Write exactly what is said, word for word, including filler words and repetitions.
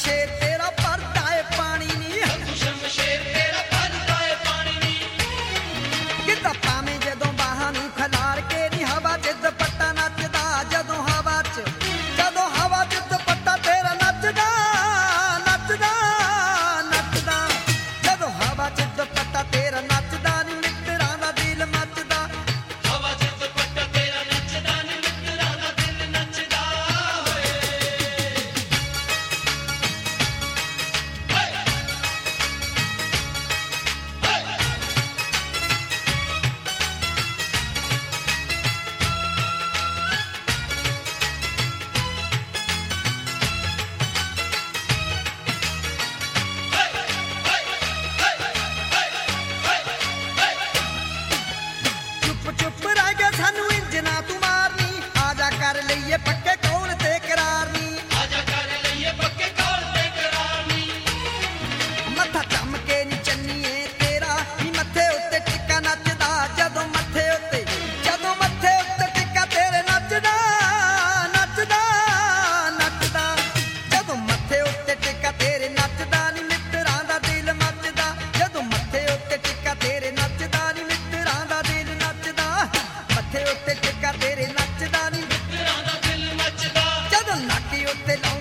ਸ਼ਮਸ਼ੇਰ ਤੇਰਾ ਭਰਦਾ ਏ ਪਾਣੀ ਨੀ, ਹੱਥ ਸ਼ਮਸ਼ੇਰ ਤੇਰਾ ਭਰਦਾ ਏ ਪਾਣੀ ਨੀ। ਗਿੱਧਾ ਪਾਵੇਂ ਜਦੋਂ ਬਾਹਾਂ ਨੂੰ ਖਿਲਾਰ ਕੇ ਨੀ, ਹਵਾ ਚ ਦੁਪੱਟਾ ਨੱਚਦਾ ਜਦੋਂ ਹਵਾ ਚ, ਜਦੋਂ ਹਵਾ ਚ ਦੁਪੱਟਾ ਤੇਰਾ ਨੱਚਦਾ ਨੱਚਦਾ ਨੱਚਦਾ, ਜਦੋਂ ਹਵਾ ਚ ਦੁਪੱਟਾ ਤੇਰਾ ਨੱਚਦਾ ਨੀ ਮਿੱਤਰਾਂ ਦਾ ਦਿਲ ਮੱਚਦਾ। ਹਵਾ ਚ ਦੁਪੱਟਾ ਤੇਰਾ ਨੱਚਦਾ ਨੀ ਮਿੱਤਰਾਂ ਦਾ ਦਿਲ ਨੱਚਦਾ ਹੋਏ। ਚੁੱਪ ਚੁੱਪ ਰਹਿ ਗਿਆ ਸਾਨੂੰ ਇੰਜਣਾ ਤੂੰ ਮਾਰਨੀ, ਆਜਾ ਕਰ ਲਈਏ ਪੱਕੇ ਕੌਣ ਤੇ ਕਰਾਰ ਨੀ, ਆਜਾ ਕਰ ਲਈਏ ਪੱਕੇ ਕੌਲ ਤੇ ਕਰਾਰ ਨੀ। ਮੱਥਾ ਚੰਮ ਕੇ ਨੀ ਚੰਨੀਏ ਤੇਰਾ ਨੀ ਮੱਥੇ ਉੱਤੇ ਟਿੱਕਾ ਨੱਚਦਾ, ਜਦੋਂ ਮੱਥੇ ਉੱਤੇ, ਜਦੋਂ ਮੱਥੇ ਉੱਤੇ ਟਿੱਕਾ ਤੇਰੇ ਨੱਚਦਾ ਨੱਚਦਾ ਨੱਚਦਾ, ਜਦੋਂ ਮੱਥੇ ਉੱਤੇ ਟਿੱਕਾ ਤੇਰੇ ਨੱਚਦਾ ਨੀ ਮਿੱਤਰਾਂ ਦਾ ਦਿਲ ਮੱਚਦਾ, ਜਦੋਂ ਮੱਥੇ ਉੱਤੇ ਟਿੱਕਾ ਤੇਰੇ ਨੱਚਦਾ ਨੀ ਮਿੱਤਰਾਂ ਦਾ ਦਿਲ ਨੱਚਦਾ, ਮੱਥੇ ਉੱਤੇ ਟਿੱਕਾ ਤੇਰੇ ਨੱਚਦਾ ਨੀ, ਮਿੱਤਰਾਂ ਦਾ ਦਿਲ ਮੱਚਦਾ। ਜਦੋਂ ਨਾਕੀ ਉੱਤੇ